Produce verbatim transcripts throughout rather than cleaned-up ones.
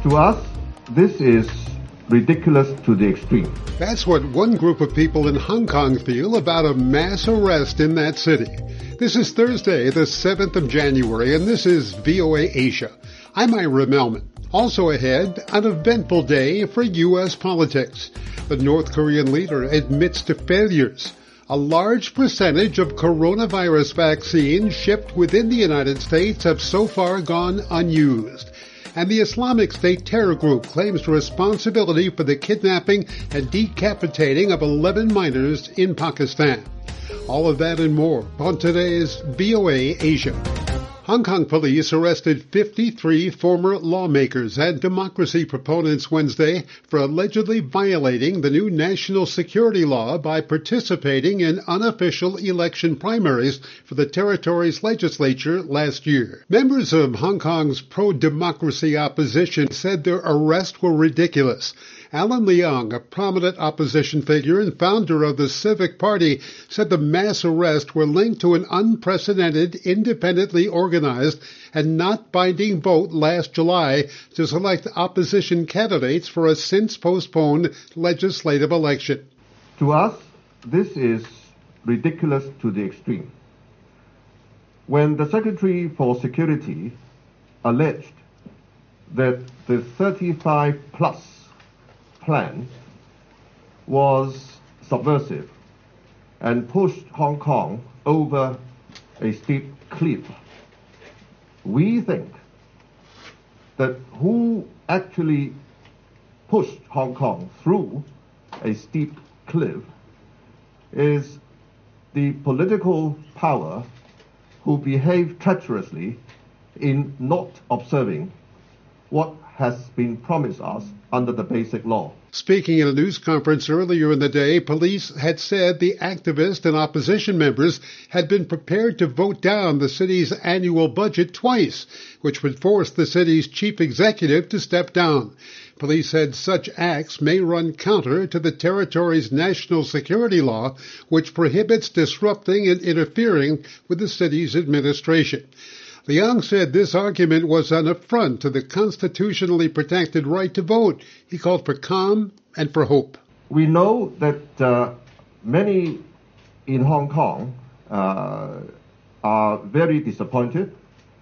To us, this is ridiculous to the extreme. That's what one group of people in Hong Kong feel about a mass arrest in that city. This is Thursday, the seventh of January, and this is V O A Asia. I'm Ira Melman. Also ahead, an eventful day for U S politics. The North Korean leader admits to failures. A large percentage of coronavirus vaccines shipped within the United States have so far gone unused. And the Islamic State terror group claims responsibility for the kidnapping and decapitating of eleven minors in Pakistan. All of that and more on today's V O A Asia. Hong Kong police arrested fifty-three former lawmakers and democracy proponents Wednesday for allegedly violating the new national security law by participating in unofficial election primaries for the territory's legislature last year. Members of Hong Kong's pro-democracy opposition said their arrests were ridiculous. Alan Leong, a prominent opposition figure and founder of the Civic Party, said the mass arrests were linked to an unprecedented, independently organized and not binding vote last July to select opposition candidates for a since-postponed legislative election. To us, this is ridiculous to the extreme. When the Secretary for Security alleged that the thirty-five plus plan was subversive and pushed Hong Kong over a steep cliff, we think that who actually pushed Hong Kong through a steep cliff is the political power who behaved treacherously in not observing what has been promised us under the Basic Law. Speaking at a news conference earlier in the day, police had said the activists and opposition members had been prepared to vote down the city's annual budget twice, which would force the city's chief executive to step down. Police said such acts may run counter to the territory's national security law, which prohibits disrupting and interfering with the city's administration. Leong said this argument was an affront to the constitutionally protected right to vote. He called for calm and for hope. We know that uh, many in Hong Kong uh, are very disappointed,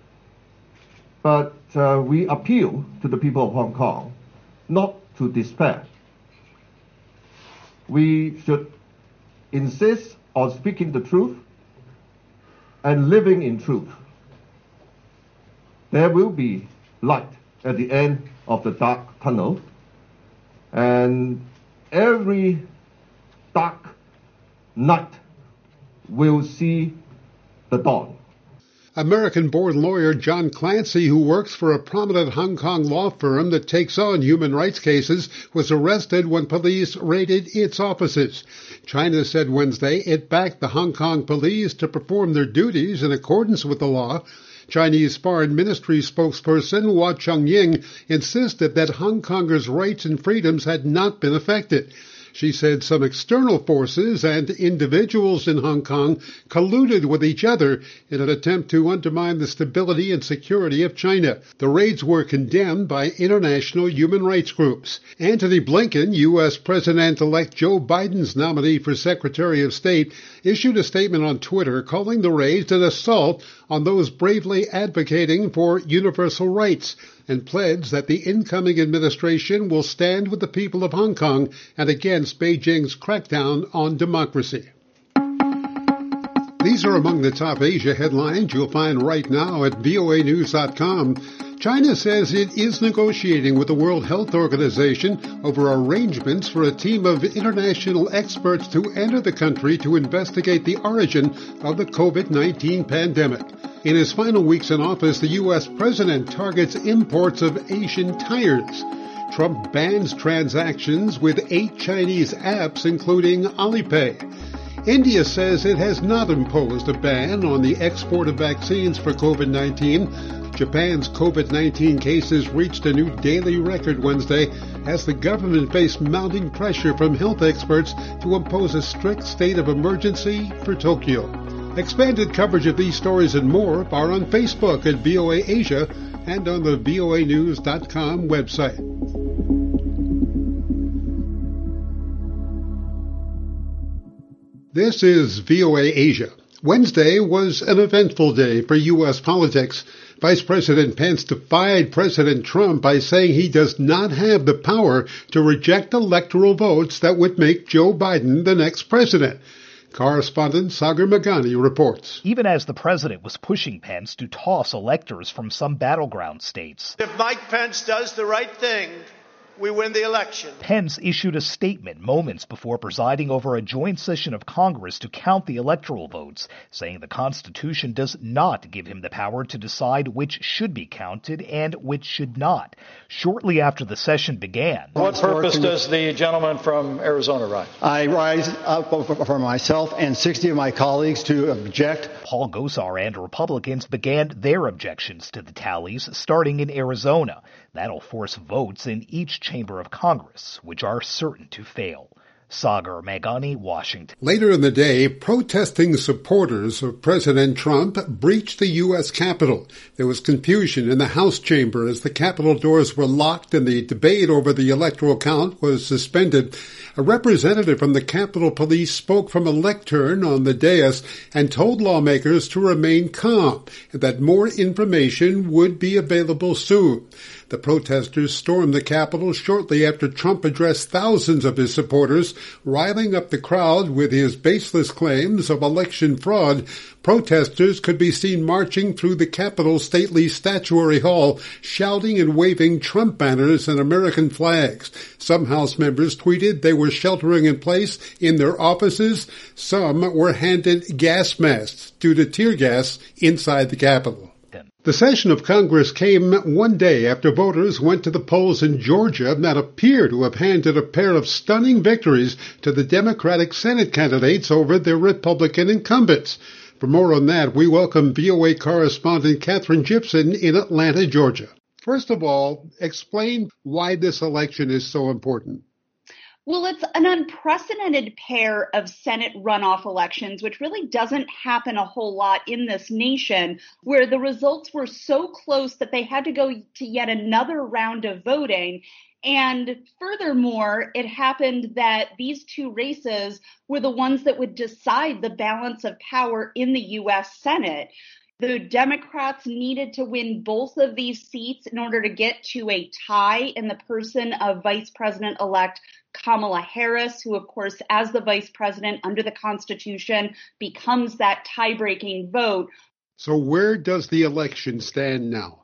but uh, we appeal to the people of Hong Kong not to despair. We should insist on speaking the truth and living in truth. There will be light at the end of the dark tunnel, and every dark night will see the dawn. American-born lawyer John Clancy, who works for a prominent Hong Kong law firm that takes on human rights cases, was arrested when police raided its offices. China said Wednesday it backed the Hong Kong police to perform their duties in accordance with the law. Chinese Foreign Ministry spokesperson Hua Chunying insisted that Hong Kongers' rights and freedoms had not been affected. She said some external forces and individuals in Hong Kong colluded with each other in an attempt to undermine the stability and security of China. The raids were condemned by international human rights groups. Antony Blinken, U S President-elect Joe Biden's nominee for Secretary of State, issued a statement on Twitter calling the raids an assault on those bravely advocating for universal rights, and pledged that the incoming administration will stand with the people of Hong Kong and against Beijing's crackdown on democracy. These are among the top Asia headlines you'll find right now at V O A news dot com. China says it is negotiating with the World Health Organization over arrangements for a team of international experts to enter the country to investigate the origin of the COVID nineteen pandemic. In his final weeks in office, the U S president targets imports of Asian tires. Trump bans transactions with eight Chinese apps, including Alipay. India says it has not imposed a ban on the export of vaccines for COVID nineteen. Japan's COVID nineteen cases reached a new daily record Wednesday as the government faced mounting pressure from health experts to impose a strict state of emergency for Tokyo. Expanded coverage of these stories and more are on Facebook at V O A Asia and on the V O A news dot com website. This is V O A Asia. Wednesday was an eventful day for U S politics. Vice President Pence defied President Trump by saying he does not have the power to reject electoral votes that would make Joe Biden the next president. Correspondent Sagar Meghani reports. Even as the president was pushing Pence to toss electors from some battleground states. If Mike Pence does the right thing, we win the election. Pence issued a statement moments before presiding over a joint session of Congress to count the electoral votes, saying the Constitution does not give him the power to decide which should be counted and which should not. Shortly after the session began. What purpose does the gentleman from Arizona rise? I rise up for myself and sixty of my colleagues to object. Paul Gosar and Republicans began their objections to the tallies, starting in Arizona. That'll force votes in each chamber of Congress, which are certain to fail. Sagar Meghani, Washington. Later in the day, protesting supporters of President Trump breached the U S Capitol. There was confusion in the House chamber as the Capitol doors were locked and the debate over the electoral count was suspended. A representative from the Capitol Police spoke from a lectern on the dais and told lawmakers to remain calm and that more information would be available soon. The protesters stormed the Capitol shortly after Trump addressed thousands of his supporters, riling up the crowd with his baseless claims of election fraud. Protesters could be seen marching through the Capitol's stately statuary hall, shouting and waving Trump banners and American flags. Some House members tweeted they were sheltering in place in their offices. Some were handed gas masks due to tear gas inside the Capitol. The session of Congress came one day after voters went to the polls in Georgia that appear to have handed a pair of stunning victories to the Democratic Senate candidates over their Republican incumbents. For more on that, we welcome V O A correspondent Katherine Gypson in Atlanta, Georgia. First of all, explain why this election is so important. Well, it's an unprecedented pair of Senate runoff elections, which really doesn't happen a whole lot in this nation, where the results were so close that they had to go to yet another round of voting. And furthermore, it happened that these two races were the ones that would decide the balance of power in the U S Senate. The Democrats needed to win both of these seats in order to get to a tie in the person of Vice President-elect Kamala Harris, who, of course, as the vice president under the Constitution, becomes that tie-breaking vote. So where does the election stand now?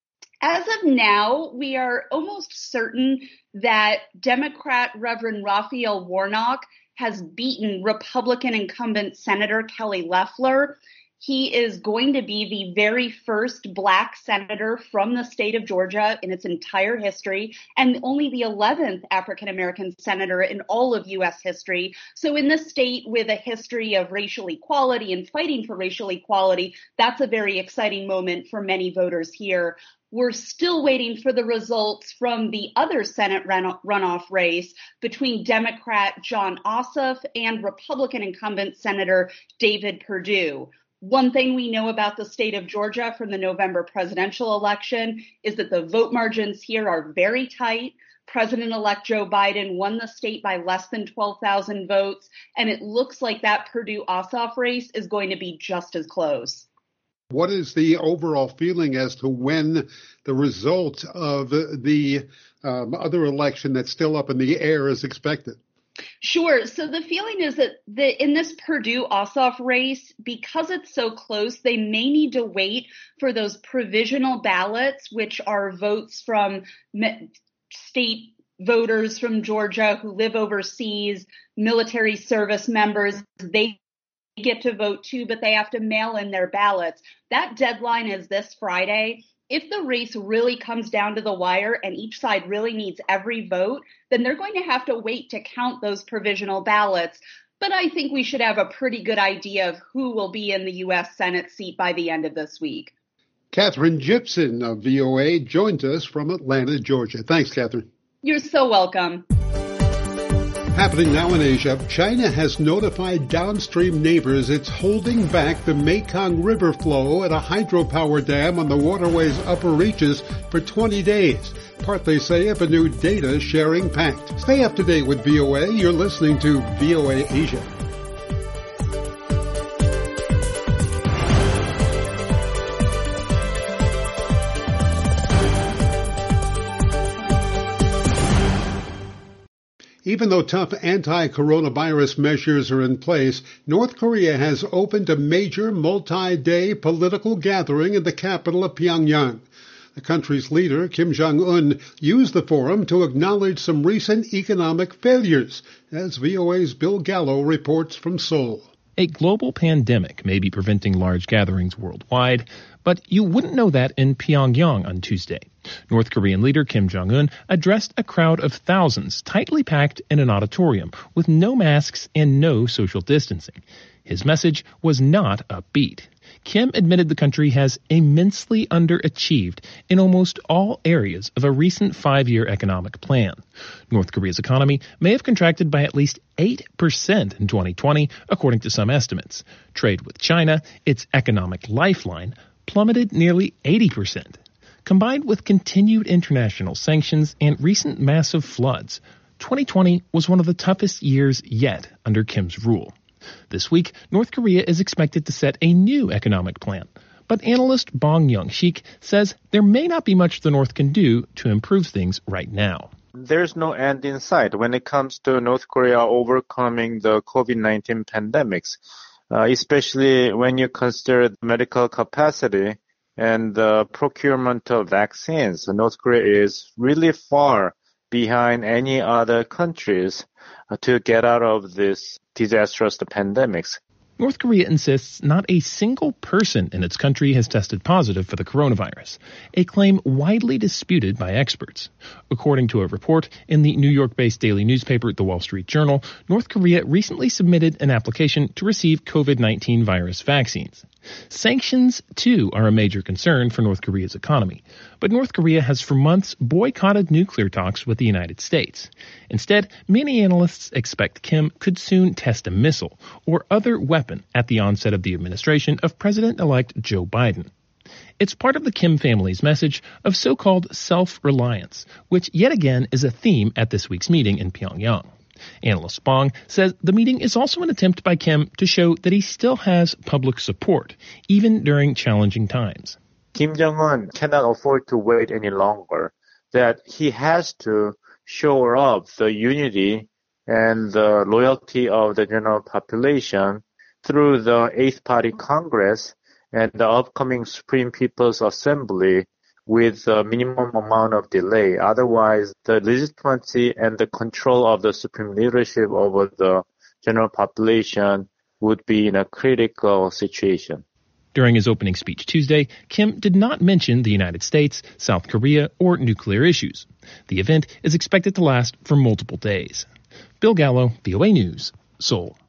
As of now, we are almost certain that Democrat Reverend Raphael Warnock has beaten Republican incumbent Senator Kelly Loeffler. He is going to be the very first black senator from the state of Georgia in its entire history, and only the eleventh African-American senator in all of U S history. So in this state with a history of racial equality and fighting for racial equality, that's a very exciting moment for many voters here. We're still waiting for the results from the other Senate runoff race between Democrat Jon Ossoff and Republican incumbent Senator David Perdue. One thing we know about the state of Georgia from the November presidential election is that the vote margins here are very tight. President-elect Joe Biden won the state by less than twelve thousand votes, and it looks like that Perdue-Ossoff race is going to be just as close. What is the overall feeling as to when the result of the um, other election that's still up in the air is expected? Sure. So the feeling is that the, in this Perdue-Ossoff race, because it's so close, they may need to wait for those provisional ballots, which are votes from me- state voters from Georgia who live overseas, military service members. They get to vote too, but they have to mail in their ballots. That deadline is this Friday. If the race really comes down to the wire and each side really needs every vote, then they're going to have to wait to count those provisional ballots. But I think we should have a pretty good idea of who will be in the U S Senate seat by the end of this week. Katherine Gypson of V O A joins us from Atlanta, Georgia. Thanks, Katherine. You're so welcome. Happening now in Asia, China has notified downstream neighbors it's holding back the Mekong River flow at a hydropower dam on the waterway's upper reaches for twenty days, part they say of a new data sharing pact. Stay up to date with V O A. You're listening to V O A Asia. Even though tough anti-coronavirus measures are in place, North Korea has opened a major multi-day political gathering in the capital of Pyongyang. The country's leader, Kim Jong-un, used the forum to acknowledge some recent economic failures, as V O A's Bill Gallo reports from Seoul. A global pandemic may be preventing large gatherings worldwide, but you wouldn't know that in Pyongyang on Tuesday. North Korean leader Kim Jong-un addressed a crowd of thousands tightly packed in an auditorium with no masks and no social distancing. His message was not upbeat. Kim admitted the country has immensely underachieved in almost all areas of a recent five-year economic plan. North Korea's economy may have contracted by at least eight percent in twenty twenty, according to some estimates. Trade with China, its economic lifeline, plummeted nearly eighty percent. Combined with continued international sanctions and recent massive floods, twenty twenty was one of the toughest years yet under Kim's rule. This week, North Korea is expected to set a new economic plan. But analyst Bong Young-sik says there may not be much the North can do to improve things right now. There's no end in sight when it comes to North Korea overcoming the COVID nineteen pandemics, uh, especially when you consider the medical capacity and the procurement of vaccines. North Korea is really far behind any other countries uh, to get out of this disastrous pandemics. North Korea insists not a single person in its country has tested positive for the coronavirus, a claim widely disputed by experts. According to a report in the New York-based daily newspaper The Wall Street Journal, North Korea recently submitted an application to receive COVID nineteen virus vaccines. Sanctions, too, are a major concern for North Korea's economy. But North Korea has for months boycotted nuclear talks with the United States. Instead, many analysts expect Kim could soon test a missile or other weapon at the onset of the administration of President-elect Joe Biden. It's part of the Kim family's message of so-called self-reliance, which yet again is a theme at this week's meeting in Pyongyang. Analyst Bong says the meeting is also an attempt by Kim to show that he still has public support, even during challenging times. Kim Jong-un cannot afford to wait any longer, that he has to shore up the unity and the loyalty of the general population through the Eighth Party Congress and the upcoming Supreme People's Assembly with a minimum amount of delay. Otherwise, the legitimacy and the control of the supreme leadership over the general population would be in a critical situation. During his opening speech Tuesday, Kim did not mention the United States, South Korea, or nuclear issues. The event is expected to last for multiple days. Bill Gallo, V O A News, Seoul.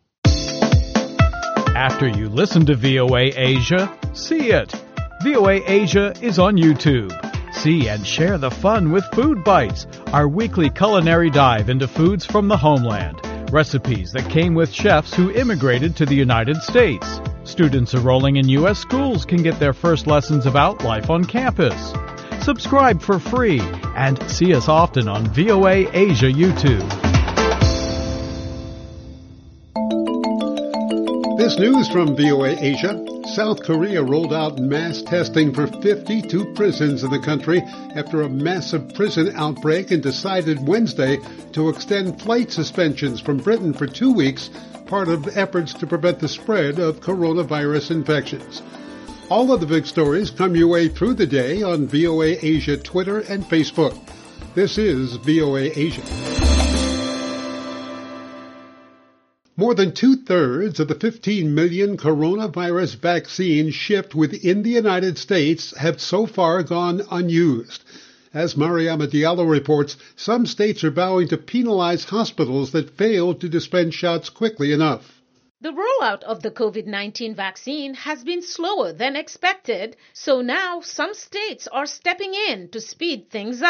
After you listen to V O A Asia, see it. V O A Asia is on YouTube. See and share the fun with Food Bites, our weekly culinary dive into foods from the homeland. Recipes that came with chefs who immigrated to the United States. Students enrolling in U S schools can get their first lessons about life on campus. Subscribe for free and see us often on V O A Asia YouTube. This news from V O A Asia. South Korea rolled out mass testing for fifty-two prisons in the country after a massive prison outbreak and decided Wednesday to extend flight suspensions from Britain for two weeks, part of efforts to prevent the spread of coronavirus infections. All of the big stories come your way through the day on V O A Asia Twitter and Facebook. This is V O A Asia. More than two-thirds of the fifteen million coronavirus vaccines shipped within the United States have so far gone unused. As Mariama Diallo reports, some states are vowing to penalize hospitals that fail to dispense shots quickly enough. The rollout of the COVID nineteen vaccine has been slower than expected, so now some states are stepping in to speed things up.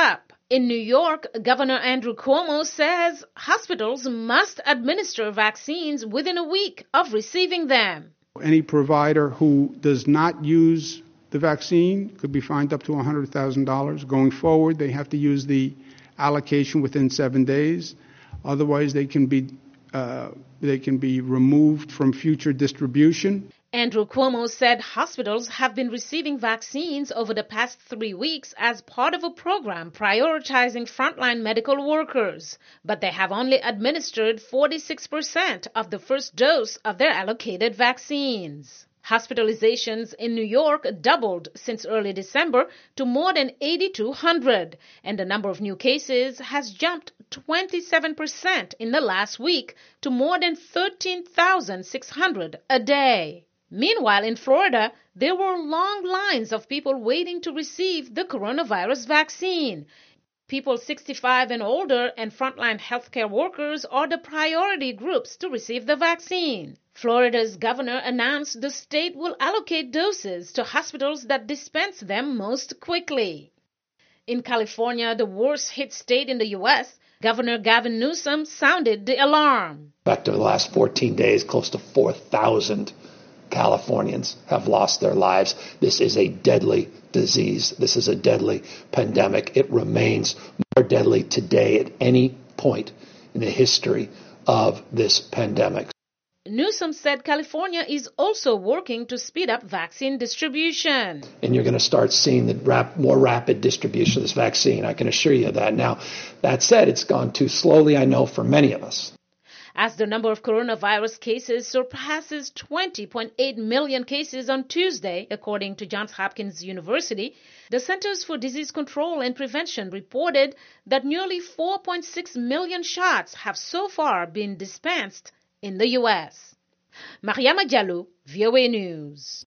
In New York, Governor Andrew Cuomo says hospitals must administer vaccines within a week of receiving them. Any provider who does not use the vaccine could be fined up to one hundred thousand dollars. Going forward, they have to use the allocation within seven days. Otherwise, they can be uh, they can be removed from future distribution. Andrew Cuomo said hospitals have been receiving vaccines over the past three weeks as part of a program prioritizing frontline medical workers, but they have only administered forty-six percent of the first dose of their allocated vaccines. Hospitalizations in New York doubled since early December to more than eighty-two hundred, and the number of new cases has jumped twenty-seven percent in the last week to more than thirteen thousand six hundred a day. Meanwhile, in Florida, there were long lines of people waiting to receive the coronavirus vaccine. People sixty-five and older and frontline healthcare workers are the priority groups to receive the vaccine. Florida's governor announced the state will allocate doses to hospitals that dispense them most quickly. In California, the worst-hit state in the U S, Governor Gavin Newsom sounded the alarm. Back to the last fourteen days, close to four thousand Californians have lost their lives. This is a deadly disease. This is a deadly pandemic. It remains more deadly today at any point in the history of this pandemic. Newsom said California is also working to speed up vaccine distribution. And you're going to start seeing the rap- more rapid distribution of this vaccine. I can assure you of that. Now, that said, it's gone too slowly, I know, for many of us. As the number of coronavirus cases surpasses twenty point eight million cases on Tuesday, according to Johns Hopkins University, the Centers for Disease Control and Prevention reported that nearly four point six million shots have so far been dispensed in the U S. Mariama Diallo, V O A News.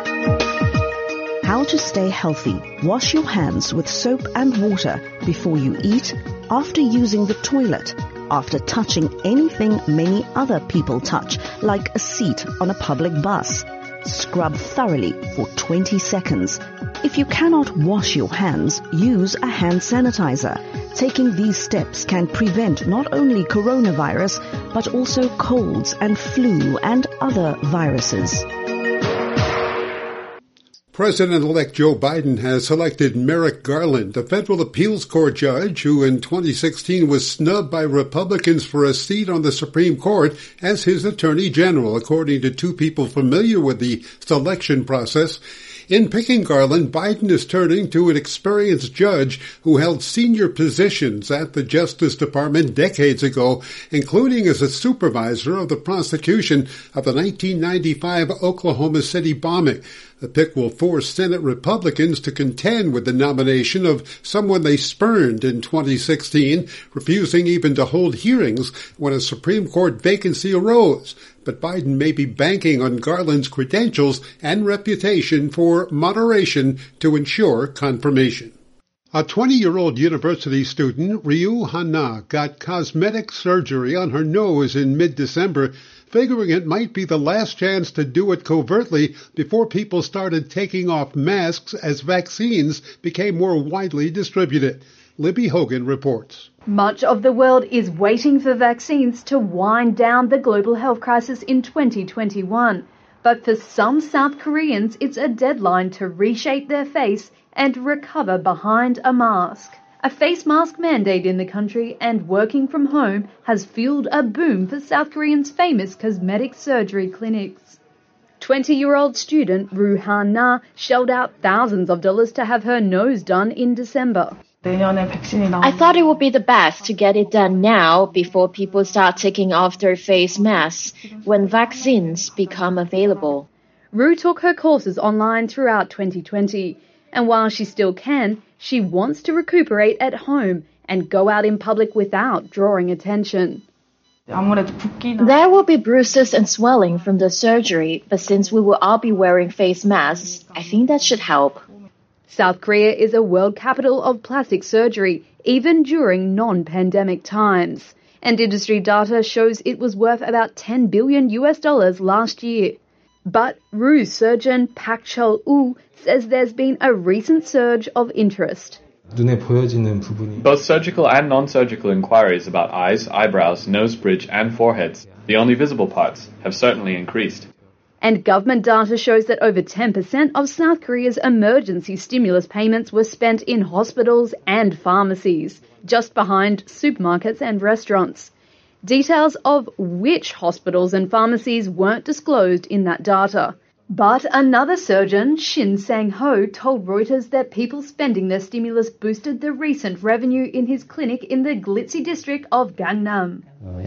How to stay healthy. Wash your hands with soap and water before you eat, after using the toilet, after touching anything many other people touch, like a seat on a public bus. Scrub thoroughly for twenty seconds. If you cannot wash your hands, use a hand sanitizer. Taking these steps can prevent not only coronavirus, but also colds and flu and other viruses. President-elect Joe Biden has selected Merrick Garland, a federal appeals court judge who in twenty sixteen was snubbed by Republicans for a seat on the Supreme Court, as his attorney general, according to two people familiar with the selection process. In picking Garland, Biden is turning to an experienced judge who held senior positions at the Justice Department decades ago, including as a supervisor of the prosecution of the nineteen ninety-five Oklahoma City bombing. The pick will force Senate Republicans to contend with the nomination of someone they spurned in twenty sixteen, refusing even to hold hearings when a Supreme Court vacancy arose. But Biden may be banking on Garland's credentials and reputation for moderation to ensure confirmation. A twenty-year-old university student, Ryu Hana, got cosmetic surgery on her nose in mid-December, figuring it might be the last chance to do it covertly before people started taking off masks as vaccines became more widely distributed. Libby Hogan reports. Much of the world is waiting for vaccines to wind down the global health crisis in twenty twenty-one. But for some South Koreans, it's a deadline to reshape their face and recover behind a mask. A face mask mandate in the country and working from home has fueled a boom for South Koreans' famous cosmetic surgery clinics. twenty-year-old student Ryu Ha-na shelled out thousands of dollars to have her nose done in December. I thought it would be the best to get it done now before people start taking off their face masks when vaccines become available. Ryu took her courses online throughout twenty twenty, and while she still can, she wants to recuperate at home and go out in public without drawing attention. There will be bruises and swelling from the surgery, but since we will all be wearing face masks, I think that should help. South Korea is a world capital of plastic surgery, even during non-pandemic times. And industry data shows it was worth about ten billion U S dollars last year. But Ryu surgeon Pak Chol-woo says there's been a recent surge of interest. Both surgical and non-surgical inquiries about eyes, eyebrows, nose bridge, and foreheads, the only visible parts, have certainly increased. And government data shows that over ten percent of South Korea's emergency stimulus payments were spent in hospitals and pharmacies, just behind supermarkets and restaurants. Details of which hospitals and pharmacies weren't disclosed in that data. But another surgeon, Shin Sang-ho, told Reuters that people spending their stimulus boosted the recent revenue in his clinic in the glitzy district of Gangnam.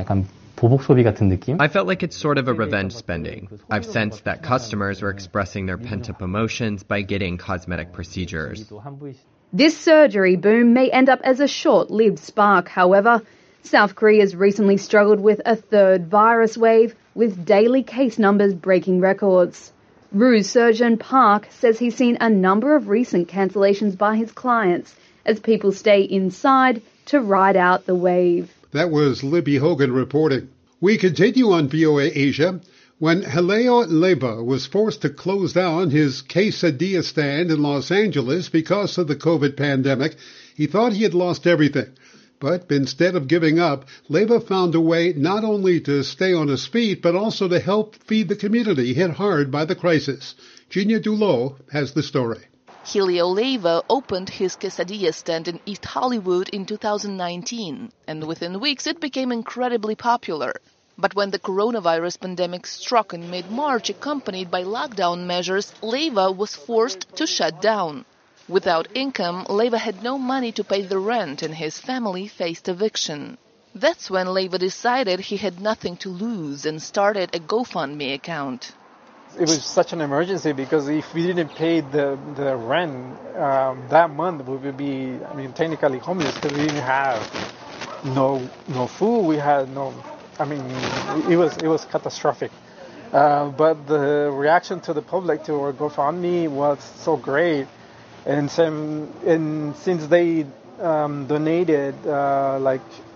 I felt like it's sort of a revenge spending. I've sensed that customers are expressing their pent-up emotions by getting cosmetic procedures. This surgery boom may end up as a short-lived spark, however. South Korea's recently struggled with a third virus wave, with daily case numbers breaking records. Ruse surgeon Park says he's seen a number of recent cancellations by his clients as people stay inside to ride out the wave. That was Libby Hogan reporting. We continue on V O A Asia. When Helio Leyva was forced to close down his quesadilla stand in Los Angeles because of the COVID pandemic, he thought he had lost everything. But instead of giving up, Leyva found a way not only to stay on his feet, but also to help feed the community hit hard by the crisis. Gina Dulot has the story. Helio Leyva opened his quesadilla stand in East Hollywood in two thousand nineteen, and within weeks it became incredibly popular. But when the coronavirus pandemic struck in mid-March, accompanied by lockdown measures, Leyva was forced to shut down. Without income, Leyva had no money to pay the rent and his family faced eviction. That's when Leyva decided he had nothing to lose and started a GoFundMe account. It was such an emergency because if we didn't pay the, the rent um, that month, we would be, I mean, technically homeless because we didn't have no no food. We had no, I mean, it was it was catastrophic. Uh, but the reaction to the public to our GoFundMe was so great. And, some, and since they um, donated uh, like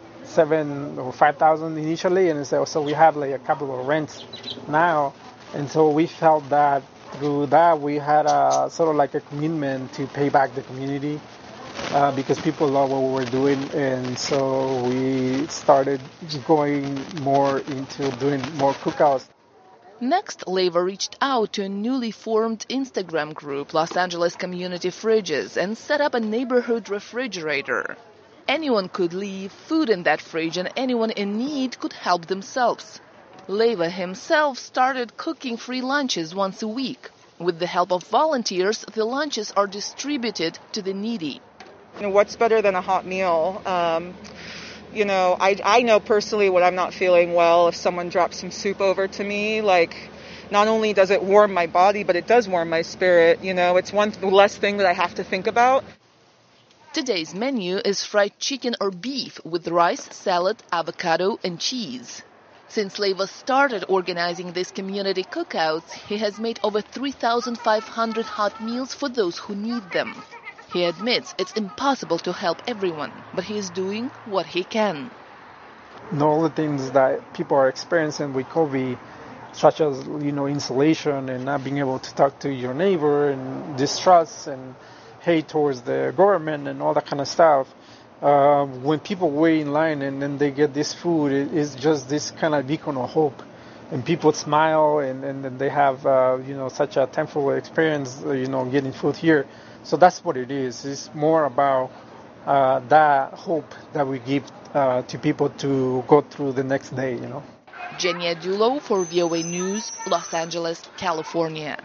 seven or five thousand initially, and so, so we have like a couple of rents now, and so we felt that through that we had a sort of like a commitment to pay back the community uh, because people love what we were doing, and so we started going more into doing more cookouts. Next, Leyva reached out to a newly formed Instagram group, Los Angeles Community Fridges, and set up a neighborhood refrigerator. Anyone could leave food in that fridge and anyone in need could help themselves. Leyva himself started cooking free lunches once a week. With the help of volunteers, the lunches are distributed to the needy. You know, what's better than a hot meal? Um, You know, I, I know personally when I'm not feeling well, if someone drops some soup over to me, like, not only does it warm my body, but it does warm my spirit. You know, it's one less thing that I have to think about. Today's menu is fried chicken or beef with rice, salad, avocado, and cheese. Since Leyva started organizing these community cookouts, he has made over three thousand five hundred hot meals for those who need them. He admits it's impossible to help everyone, but he is doing what he can. And all the things that people are experiencing with COVID, such as, you know, isolation and not being able to talk to your neighbor and distrust and hate towards the government and all that kind of stuff, uh, when people wait in line and then they get this food, it, it's just this kind of beacon of hope. And people smile and, and, and they have, uh, you know, such a thankful experience, uh, you know, getting food here. So that's what it is. It's more about uh, that hope that we give uh, to people to go through the next day, you know. Genia Dulo for V O A News, Los Angeles, California.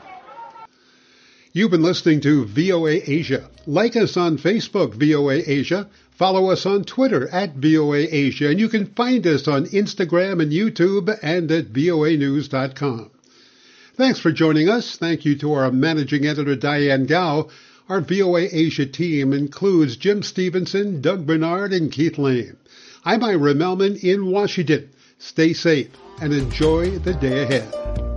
You've been listening to V O A Asia. Like us on Facebook, V O A Asia. Follow us on Twitter at V O A Asia. And you can find us on Instagram and YouTube and at V O A news dot com. Thanks for joining us. Thank you to our managing editor, Diane Gao. Our V O A Asia team includes Jim Stevenson, Doug Bernard, and Keith Lane. I'm Ira Melman in Washington. Stay safe and enjoy the day ahead.